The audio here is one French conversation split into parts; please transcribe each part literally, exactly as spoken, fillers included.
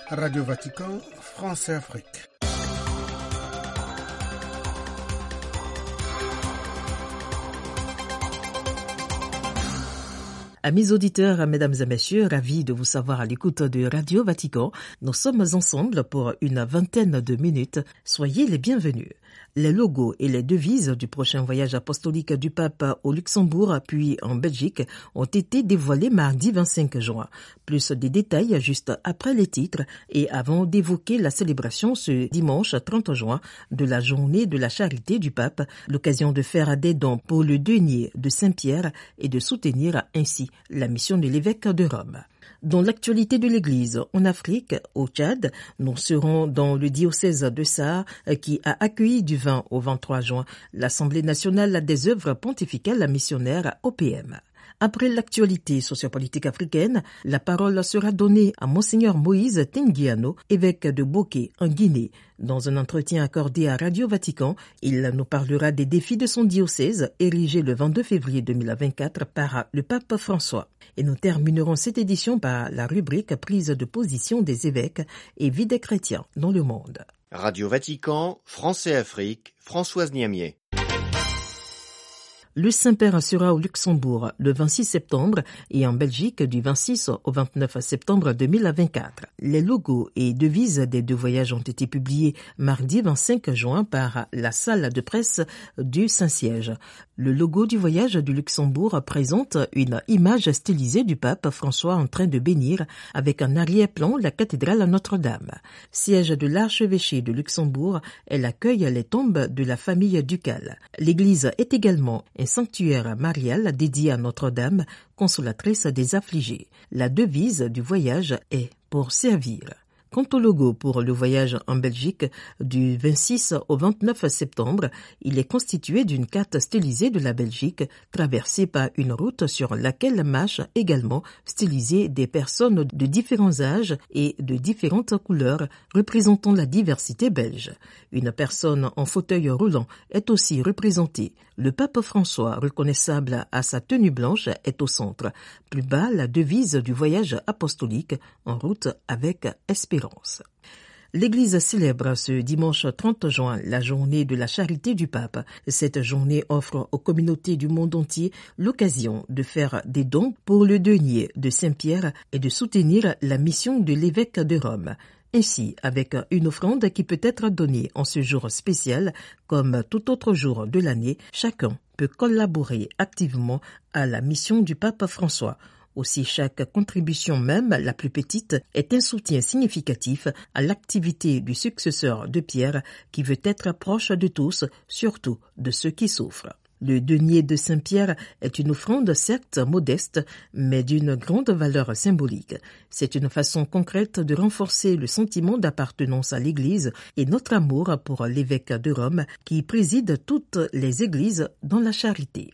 Radio Vatican, France et Afrique. Amis auditeurs, mesdames et messieurs, ravis de vous savoir à l'écoute de Radio Vatican. Nous sommes ensemble pour une vingtaine de minutes. Soyez les bienvenus. Les logos et les devises du prochain voyage apostolique du pape au Luxembourg puis en Belgique ont été dévoilés mardi vingt-cinq juin. Plus de détails juste après les titres et avant d'évoquer la célébration ce dimanche trente juin de la journée de la charité du pape, l'occasion de faire des dons pour le denier de Saint-Pierre et de soutenir ainsi la mission de l'évêque de Rome. Dans l'actualité de l'Église en Afrique, au Tchad, nous serons dans le diocèse de Sarre qui a accueilli du vingt au vingt-trois juin l'Assemblée nationale des œuvres pontificales missionnaires O P M. Après l'actualité sociopolitique africaine, la parole sera donnée à Monseigneur Moïse Tenguiano, évêque de Bokeh en Guinée. Dans un entretien accordé à Radio Vatican, il nous parlera des défis de son diocèse, érigé le vingt-deux février deux mille vingt-quatre par le pape François. Et nous terminerons cette édition par la rubrique prise de position des évêques et vie des chrétiens dans le monde. Radio Vatican, France et Afrique, Françoise Niamier. Le Saint-Père sera au Luxembourg le vingt-six septembre et en Belgique du vingt-six au vingt-neuf septembre deux mille vingt-quatre. Les logos et devises des deux voyages ont été publiés mardi vingt-cinq juin par la salle de presse du Saint-Siège. Le logo du voyage du Luxembourg présente une image stylisée du pape François en train de bénir avec en arrière-plan la cathédrale Notre-Dame. Siège de l'archevêché de Luxembourg, elle accueille les tombes de la famille ducale. L'église est également un sanctuaire marial dédié à Notre-Dame, consolatrice des affligés. La devise du voyage est « pour servir ». Quant au logo pour le voyage en Belgique du vingt-six au vingt-neuf septembre, il est constitué d'une carte stylisée de la Belgique traversée par une route sur laquelle marchent également stylisées des personnes de différents âges et de différentes couleurs représentant la diversité belge. Une personne en fauteuil roulant est aussi représentée. Le pape François, reconnaissable à sa tenue blanche, est au centre. Plus bas, la devise du voyage apostolique en route avec espérance. L'Église célèbre ce dimanche trente juin la journée de la charité du pape. Cette journée offre aux communautés du monde entier l'occasion de faire des dons pour le denier de Saint-Pierre et de soutenir la mission de l'évêque de Rome. Ainsi, avec une offrande qui peut être donnée en ce jour spécial, comme tout autre jour de l'année, chacun peut collaborer activement à la mission du pape François. Aussi, chaque contribution, même la plus petite, est un soutien significatif à l'activité du successeur de Pierre qui veut être proche de tous, surtout de ceux qui souffrent. Le denier de Saint-Pierre est une offrande certes modeste, mais d'une grande valeur symbolique. C'est une façon concrète de renforcer le sentiment d'appartenance à l'Église et notre amour pour l'évêque de Rome qui préside toutes les églises dans la charité.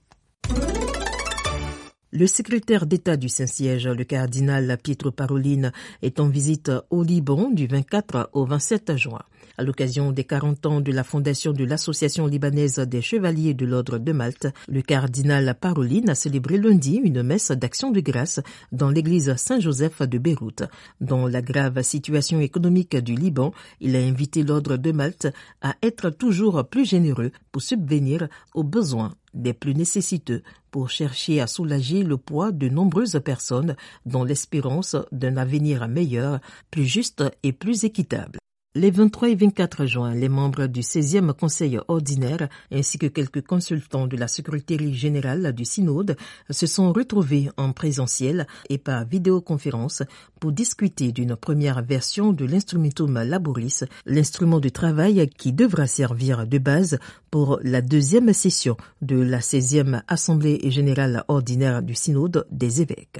Le secrétaire d'État du Saint-Siège, le cardinal Pietro Parolin, est en visite au Liban du vingt-quatre au vingt-sept juin. À l'occasion des quarante ans de la fondation de l'Association libanaise des Chevaliers de l'Ordre de Malte, le cardinal Parolin a célébré lundi une messe d'action de grâce dans l'église Saint-Joseph de Beyrouth. Dans la grave situation économique du Liban, il a invité l'Ordre de Malte à être toujours plus généreux pour subvenir aux besoins des plus nécessiteux pour chercher à soulager le poids de nombreuses personnes dans l'espérance d'un avenir meilleur, plus juste et plus équitable. Les vingt-trois et vingt-quatre juin, les membres du seizième Conseil ordinaire ainsi que quelques consultants de la Secrétaire générale du Synode se sont retrouvés en présentiel et par vidéoconférence pour discuter d'une première version de l'Instrumentum Laboris, l'instrument de travail qui devra servir de base pour la deuxième session de la seizième Assemblée générale ordinaire du Synode des évêques.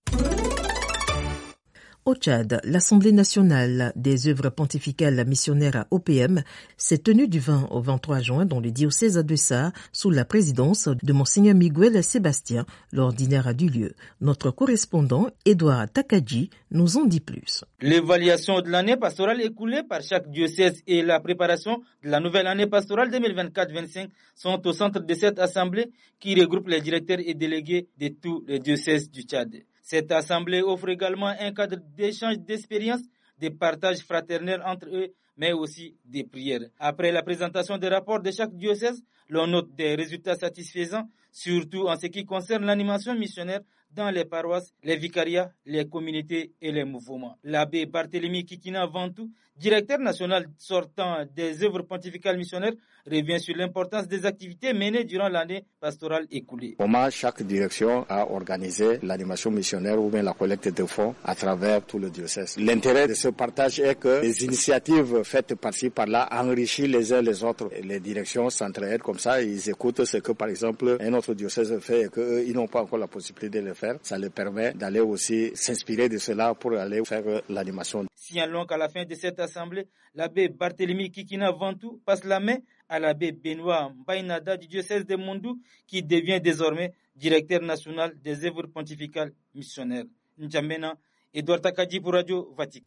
Au Tchad, l'Assemblée nationale des œuvres pontificales missionnaires O P M s'est tenue du vingt au vingt-trois juin dans le diocèse de Sarre sous la présidence de Monseigneur Miguel Sébastien, l'ordinaire du lieu. Notre correspondant, Edouard Takadji, nous en dit plus. L'évaluation de l'année pastorale écoulée par chaque diocèse et la préparation de la nouvelle année pastorale deux mille vingt-quatre vingt-cinq sont au centre de cette assemblée qui regroupe les directeurs et délégués de tous les diocèses du Tchad. Cette assemblée offre également un cadre d'échange d'expériences, des partages fraternels entre eux, mais aussi des prières. Après la présentation des rapports de chaque diocèse, l'on note des résultats satisfaisants, surtout en ce qui concerne l'animation missionnaire dans les paroisses, les vicariats, les communautés et les mouvements. L'abbé Barthélemy Kikina Vantou, directeur national sortant des œuvres pontificales missionnaires, revient sur l'importance des activités menées durant l'année pastorale écoulée. Comment chaque direction a organisé l'animation missionnaire ou bien la collecte de fonds à travers tout le diocèse. L'intérêt de ce partage est que les initiatives faites par-ci par-là enrichissent les uns les autres. Les directions s'entraident comme ça, ils écoutent ce que par exemple un autre diocèse fait et qu'ils n'ont pas encore la possibilité de le faire. Ça leur permet d'aller aussi s'inspirer de cela pour aller faire l'animation. Signalons qu'à la fin de cette assemblée, l'abbé Barthélemy Kikina Vantou passe la main à l'abbé Benoît Mbainada du diocèse de Mondou, qui devient désormais directeur national des œuvres pontificales missionnaires. N'Djamena, Edouard Takadji pour Radio Vatican.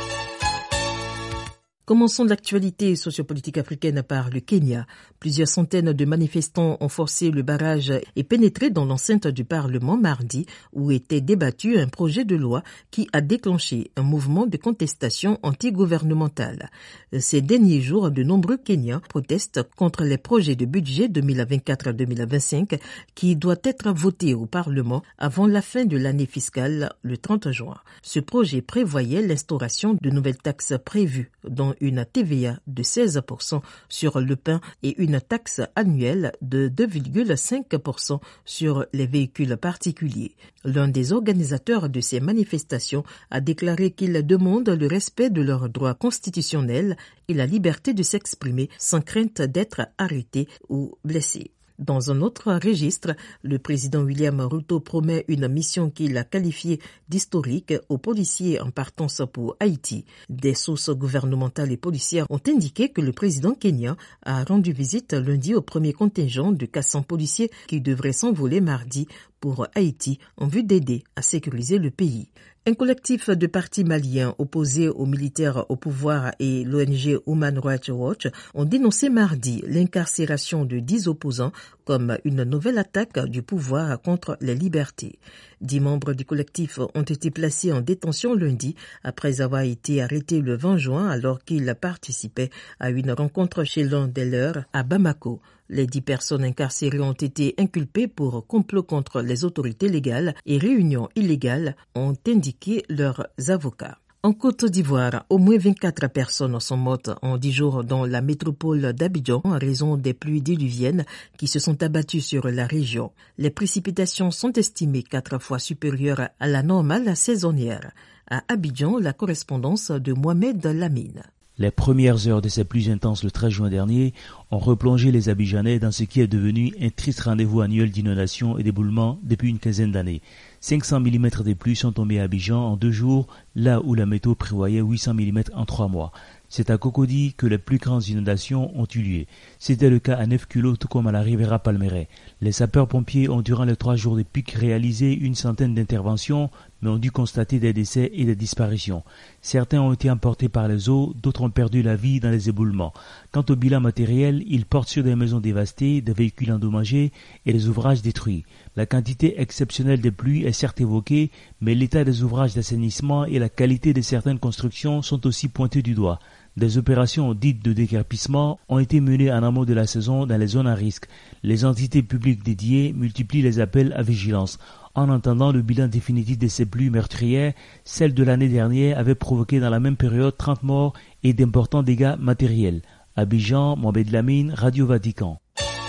Commençons l'actualité sociopolitique africaine par le Kenya. Plusieurs centaines de manifestants ont forcé le barrage et pénétré dans l'enceinte du Parlement mardi où était débattu un projet de loi qui a déclenché un mouvement de contestation anti-gouvernementale. Ces derniers jours, de nombreux Kenyans protestent contre les projets de budget deux mille vingt-quatre deux mille vingt-cinq qui doit être voté au Parlement avant la fin de l'année fiscale le trente juin. Ce projet prévoyait l'instauration de nouvelles taxes prévues dont une T V A de seize pour cent sur le pain et une taxe annuelle de deux virgule cinq pour cent sur les véhicules particuliers. L'un des organisateurs de ces manifestations a déclaré qu'il demande le respect de leurs droits constitutionnels et la liberté de s'exprimer sans crainte d'être arrêté ou blessé. Dans un autre registre, le président William Ruto promet une mission qu'il a qualifiée d'historique aux policiers en partance pour Haïti. Des sources gouvernementales et policières ont indiqué que le président kenyan a rendu visite lundi au premier contingent de quatre cents policiers qui devraient s'envoler mardi pour Haïti en vue d'aider à sécuriser le pays. Un collectif de partis maliens opposés aux militaires au pouvoir et l'O N G Human Rights Watch ont dénoncé mardi l'incarcération de dix opposants comme une nouvelle attaque du pouvoir contre les libertés. Dix membres du collectif ont été placés en détention lundi après avoir été arrêtés le vingt juin alors qu'ils participaient à une rencontre chez l'un des leurs à Bamako. Les dix personnes incarcérées ont été inculpées pour complot contre les autorités légales et réunion illégale, ont indiqué leurs avocats. En Côte d'Ivoire, au moins vingt-quatre personnes sont mortes en dix jours dans la métropole d'Abidjan en raison des pluies diluviennes qui se sont abattues sur la région. Les précipitations sont estimées quatre fois supérieures à la normale saisonnière. À Abidjan, la correspondance de Mohamed Lamine. Les premières heures de ces pluies intenses le treize juin dernier ont replongé les Abidjanais dans ce qui est devenu un triste rendez-vous annuel d'inondations et d'éboulements depuis une quinzaine d'années. cinq cents millimètres de pluie sont tombés à Abidjan en deux jours, là où la météo prévoyait huit cents millimètres en trois mois. C'est à Cocody que les plus grandes inondations ont eu lieu. C'était le cas à neuf kilos, tout comme à la Riviera Palmeraie. Les sapeurs-pompiers ont durant les trois jours de pic réalisé une centaine d'interventions, mais ont dû constater des décès et des disparitions. Certains ont été emportés par les eaux, d'autres ont perdu la vie dans les éboulements. Quant au bilan matériel, il porte sur des maisons dévastées, des véhicules endommagés et des ouvrages détruits. La quantité exceptionnelle des pluies est certes évoquée, mais l'état des ouvrages d'assainissement et la qualité de certaines constructions sont aussi pointés du doigt. Des opérations dites de déguerpissement ont été menées en amont de la saison dans les zones à risque. Les entités publiques dédiées multiplient les appels à vigilance. En entendant le bilan définitif de ces pluies meurtrières, celle de l'année dernière avait provoqué dans la même période trente morts et d'importants dégâts matériels. Abidjan, Mohamed Lamine, Radio Vatican.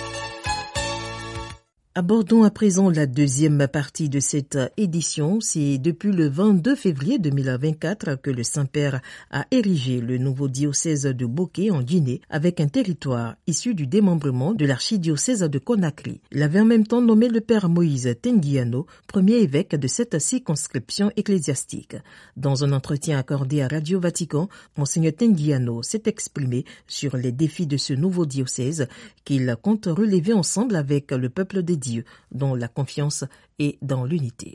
Abordons à présent la deuxième partie de cette édition. C'est depuis le vingt-deux février deux mille vingt-quatre que le Saint-Père a érigé le nouveau diocèse de Bokeh en Guinée avec un territoire issu du démembrement de l'archidiocèse de Conakry. Il avait en même temps nommé le Père Moïse Tenguiano, premier évêque de cette circonscription ecclésiastique. Dans un entretien accordé à Radio Vatican, Monseigneur Tenguiano s'est exprimé sur les défis de ce nouveau diocèse qu'il compte relever ensemble avec le peuple de Dieu, dans la confiance et dans l'unité.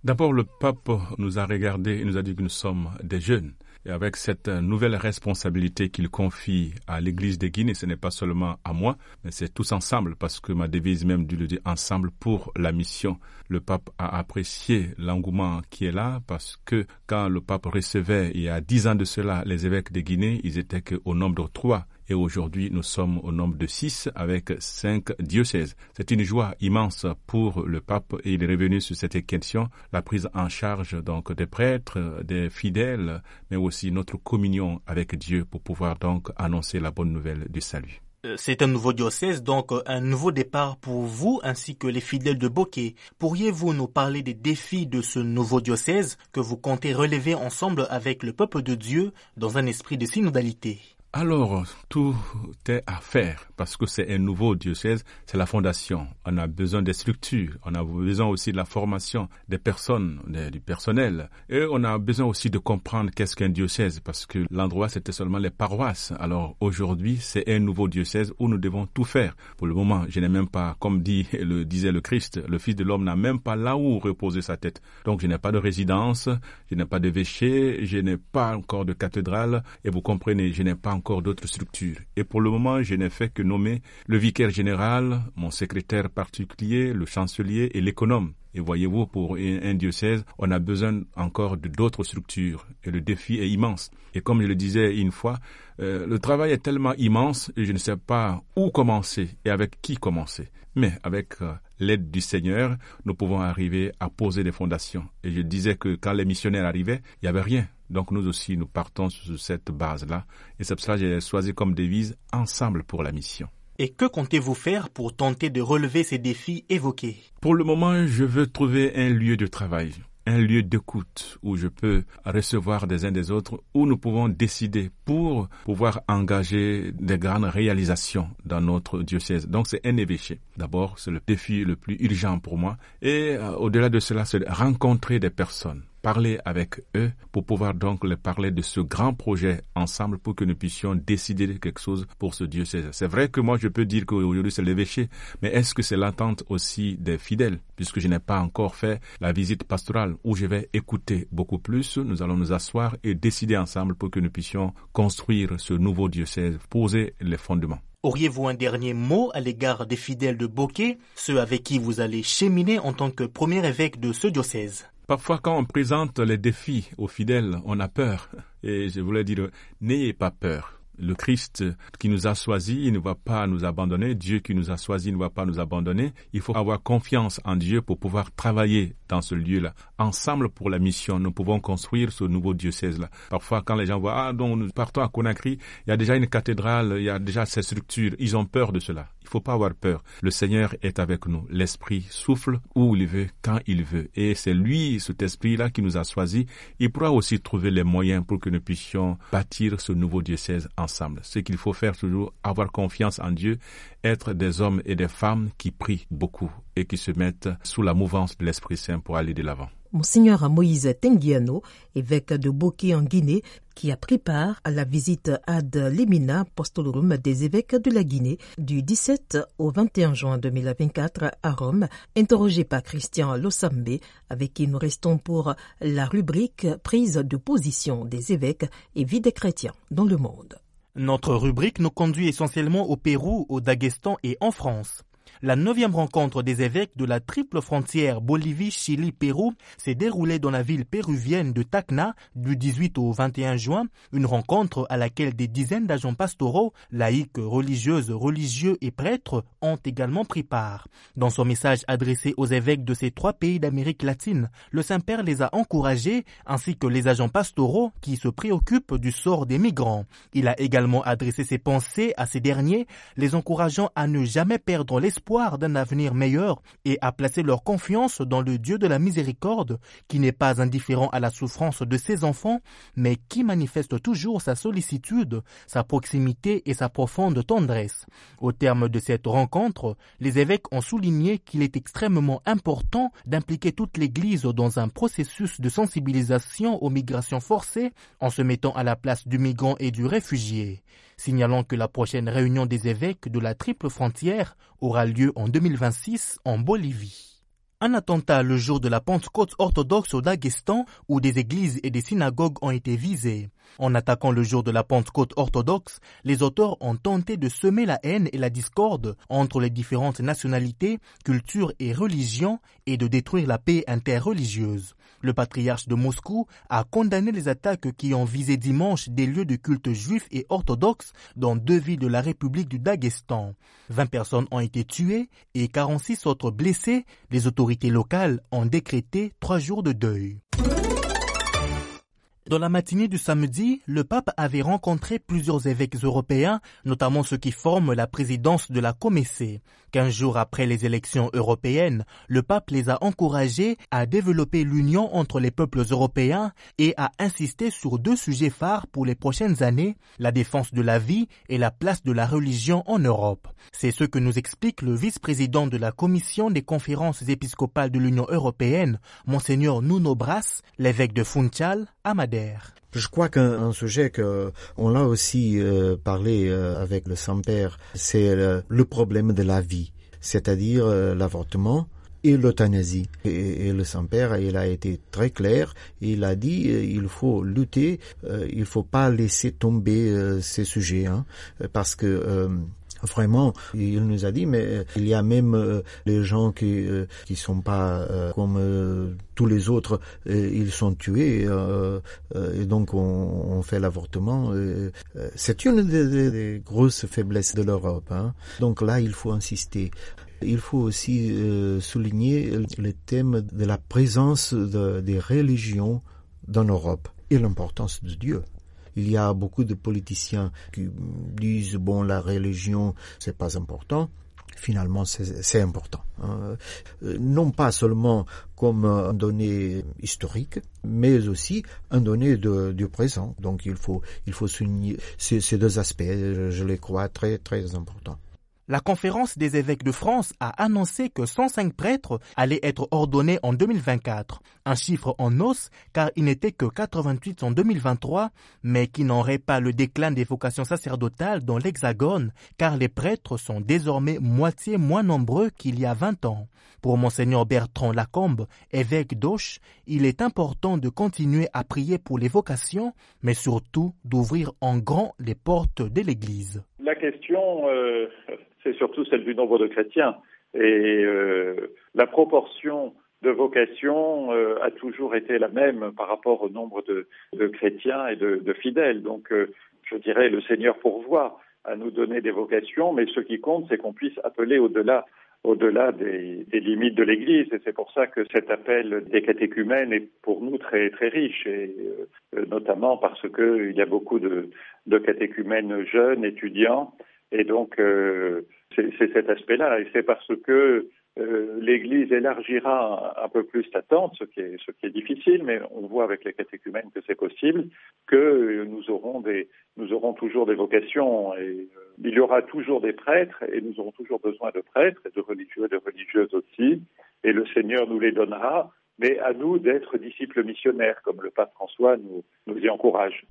D'abord, le pape nous a regardés et nous a dit que nous sommes des jeunes. Et avec cette nouvelle responsabilité qu'il confie à l'Église de Guinée, ce n'est pas seulement à moi, mais c'est tous ensemble, parce que ma devise même dit le dire ensemble pour la mission. Le pape a apprécié l'engouement qui est là, parce que quand le pape recevait, il y a dix ans de cela, les évêques de Guinée, ils étaient qu'au nombre de trois. Et aujourd'hui, nous sommes au nombre de six avec cinq diocèses. C'est une joie immense pour le pape et il est revenu sur cette question, la prise en charge donc des prêtres, des fidèles, mais aussi notre communion avec Dieu pour pouvoir donc annoncer la bonne nouvelle du salut. C'est un nouveau diocèse, donc un nouveau départ pour vous ainsi que les fidèles de Boké. Pourriez-vous nous parler des défis de ce nouveau diocèse que vous comptez relever ensemble avec le peuple de Dieu dans un esprit de synodalité? Alors, tout est à faire parce que c'est un nouveau diocèse, c'est la fondation. On a besoin des structures, on a besoin aussi de la formation des personnes, des, du personnel. Et on a besoin aussi de comprendre qu'est-ce qu'un diocèse parce que l'endroit c'était seulement les paroisses. Alors aujourd'hui, c'est un nouveau diocèse où nous devons tout faire. Pour le moment, je n'ai même pas, comme dit, le, disait le Christ, le Fils de l'homme n'a même pas là où reposer sa tête. Donc je n'ai pas de résidence, je n'ai pas d'évêché, je n'ai pas encore de cathédrale et vous comprenez, je n'ai pas encore encore d'autres structures. Et pour le moment, je n'ai fait que nommer le vicaire général, mon secrétaire particulier, le chancelier et l'économe. Et voyez-vous, pour un diocèse, on a besoin encore de d'autres structures. Et le défi est immense. Et comme je le disais une fois, euh, le travail est tellement immense et je ne sais pas où commencer et avec qui commencer. Mais avec euh, l'aide du Seigneur, nous pouvons arriver à poser des fondations. Et je disais que quand les missionnaires arrivaient, il n'y avait rien. Donc nous aussi, nous partons sur cette base-là. Et c'est pour cela que j'ai choisi comme devise « Ensemble pour la mission ». Et que comptez-vous faire pour tenter de relever ces défis évoqués? Pour le moment, je veux trouver un lieu de travail, un lieu d'écoute où je peux recevoir des uns des autres, où nous pouvons décider pour pouvoir engager des grandes réalisations dans notre diocèse. Donc c'est un évêché. D'abord, c'est le défi le plus urgent pour moi. Et euh, au-delà de cela, c'est de rencontrer des personnes. Parler avec eux pour pouvoir donc leur parler de ce grand projet ensemble pour que nous puissions décider de quelque chose pour ce diocèse. C'est vrai que moi je peux dire qu'aujourd'hui c'est l'évêché, mais est-ce que c'est l'attente aussi des fidèles? Puisque je n'ai pas encore fait la visite pastorale où je vais écouter beaucoup plus, nous allons nous asseoir et décider ensemble pour que nous puissions construire ce nouveau diocèse, poser les fondements. Auriez-vous un dernier mot à l'égard des fidèles de Boké, ceux avec qui vous allez cheminer en tant que premier évêque de ce diocèse? Parfois, quand on présente les défis aux fidèles, on a peur. Et je voulais dire, n'ayez pas peur. Le Christ qui nous a choisis, il ne va pas nous abandonner. Dieu qui nous a choisis ne va pas nous abandonner. Il faut avoir confiance en Dieu pour pouvoir travailler dans ce lieu-là. Ensemble pour la mission, nous pouvons construire ce nouveau diocèse-là. Parfois, quand les gens voient, ah, donc nous partons à Conakry, il y a déjà une cathédrale, il y a déjà ces structures. Ils ont peur de cela. Il ne faut pas avoir peur. Le Seigneur est avec nous. L'Esprit souffle où il veut, quand il veut. Et c'est lui, cet Esprit-là, qui nous a choisis. Il pourra aussi trouver les moyens pour que nous puissions bâtir ce nouveau diocèse ensemble. Ce qu'il faut faire toujours, avoir confiance en Dieu, être des hommes et des femmes qui prient beaucoup et qui se mettent sous la mouvance de l'Esprit Saint pour aller de l'avant. Monseigneur Moïse Tenguiano, évêque de Boké en Guinée, qui a pris part à la visite ad limina apostolorum des évêques de la Guinée du dix-sept au vingt et un juin deux mille vingt-quatre à Rome, interrogé par Christian Losambe, avec qui nous restons pour la rubrique prise de position des évêques et vie des chrétiens dans le monde. Notre rubrique nous conduit essentiellement au Pérou, au Daghestan et en France. La neuvième rencontre des évêques de la triple frontière Bolivie-Chili-Pérou s'est déroulée dans la ville péruvienne de Tacna du dix-huit au vingt et un juin, une rencontre à laquelle des dizaines d'agents pastoraux, laïcs, religieuses, religieux et prêtres ont également pris part. Dans son message adressé aux évêques de ces trois pays d'Amérique latine, le Saint-Père les a encouragés ainsi que les agents pastoraux qui se préoccupent du sort des migrants. Il a également adressé ses pensées à ces derniers, les encourageant à ne jamais perdre l'espoir d'un avenir meilleur et à placer leur confiance dans le Dieu de la miséricorde qui n'est pas indifférent à la souffrance de ses enfants mais qui manifeste toujours sa sollicitude, sa proximité et sa profonde tendresse. Au terme de cette rencontre, les évêques ont souligné qu'il est extrêmement important d'impliquer toute l'Église dans un processus de sensibilisation aux migrations forcées en se mettant à la place du migrant et du réfugié, signalant que la prochaine réunion des évêques de la triple frontière aura lieu en deux mille vingt-six en Bolivie. Un attentat le jour de la Pentecôte orthodoxe au Daghestan où des églises et des synagogues ont été visées. En attaquant le jour de la Pentecôte orthodoxe, les auteurs ont tenté de semer la haine et la discorde entre les différentes nationalités, cultures et religions et de détruire la paix interreligieuse. Le patriarche de Moscou a condamné les attaques qui ont visé dimanche des lieux de culte juifs et orthodoxes dans deux villes de la République du Daghestan. vingt personnes ont été tuées et quarante-six autres blessées. Les autorités locales ont décrété trois jours de deuil. Dans la matinée du samedi, le pape avait rencontré plusieurs évêques européens, notamment ceux qui forment la présidence de la Comessée. Quinze jours après les élections européennes, le pape les a encouragés à développer l'union entre les peuples européens et à insister sur deux sujets phares pour les prochaines années, la défense de la vie et la place de la religion en Europe. C'est ce que nous explique le vice-président de la Commission des conférences épiscopales de l'Union européenne, Monseigneur Nuno Brás, l'évêque de Funchal, à Madère. Je crois qu'un sujet que on l'a aussi euh, parlé euh, avec le Saint-Père, c'est le, le problème de la vie, c'est-à-dire euh, l'avortement et l'euthanasie. Et, et le Saint-Père, il a été très clair, il a dit euh, il faut lutter, euh, il faut pas laisser tomber euh, ces sujets, hein, parce que euh, vraiment, il nous a dit, mais euh, il y a même euh, les gens qui euh, qui sont pas euh, comme euh, tous les autres, euh, ils sont tués, euh, euh, et donc on, on fait l'avortement. Euh, euh, c'est une des, des, des grosses faiblesses de l'Europe, hein. Donc là, il faut insister. Il faut aussi euh, souligner le thème de la présence de, des religions dans l'Europe et l'importance de Dieu. Il y a beaucoup de politiciens qui disent bon, la religion c'est pas important. Finalement, c'est, c'est important. Hein. Non pas seulement comme un donné historique, mais aussi un donné de, du présent. Donc, il faut, il faut souligner ces, ces deux aspects. Je les crois très, très importants. La conférence des évêques de France a annoncé que cent cinq prêtres allaient être ordonnés en deux mille vingt-quatre. Un chiffre en hausse car il n'était que quatre-vingt-huit en deux mille vingt-trois, mais qui n'aurait pas le déclin des vocations sacerdotales dans l'Hexagone car les prêtres sont désormais moitié moins nombreux qu'il y a vingt ans. Pour Monseigneur Bertrand Lacombe, évêque d'Auch, il est important de continuer à prier pour les vocations, mais surtout d'ouvrir en grand les portes de l'Église. La question... Euh... c'est surtout celle du nombre de chrétiens. Et euh, la proportion de vocations euh, a toujours été la même par rapport au nombre de, de chrétiens et de, de fidèles. Donc, euh, je dirais, le Seigneur pourvoit à nous donner des vocations, mais ce qui compte, c'est qu'on puisse appeler au-delà, au-delà des, des limites de l'Église. Et c'est pour ça que cet appel des catéchumènes est pour nous très, très riche, et euh, notamment parce qu'il y a beaucoup de, de catéchumènes jeunes, étudiants. Et donc, euh, c'est, c'est cet aspect-là. Et c'est parce que euh, l'Église élargira un, un peu plus la tente, ce qui est, ce qui est difficile, mais on voit avec les catéchumènes que c'est possible, que nous aurons des, nous aurons toujours des vocations. Et euh, il y aura toujours des prêtres, et nous aurons toujours besoin de prêtres, et de religieux et de religieuses aussi. Et le Seigneur nous les donnera, mais à nous d'être disciples missionnaires, comme le pape François nous, nous y encourage.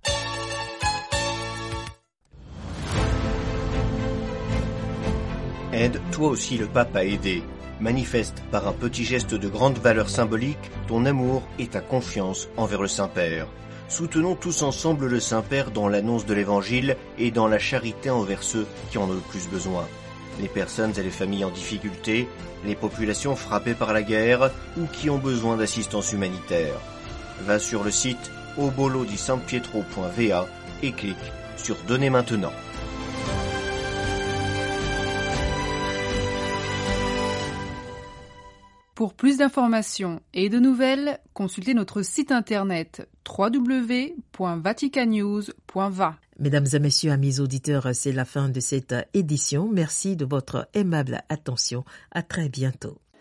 Aide toi aussi le pape à aider. Manifeste par un petit geste de grande valeur symbolique ton amour et ta confiance envers le Saint-Père. Soutenons tous ensemble le Saint-Père dans l'annonce de l'Évangile et dans la charité envers ceux qui en ont le plus besoin. Les personnes et les familles en difficulté, les populations frappées par la guerre ou qui ont besoin d'assistance humanitaire. Va sur le site obolo di san pietro point v a et clique sur Donner maintenant. Pour plus d'informations et de nouvelles, consultez notre site internet w w w point vaticanews point v a. Mesdames et messieurs, amis auditeurs, c'est la fin de cette édition. Merci de votre aimable attention. À très bientôt.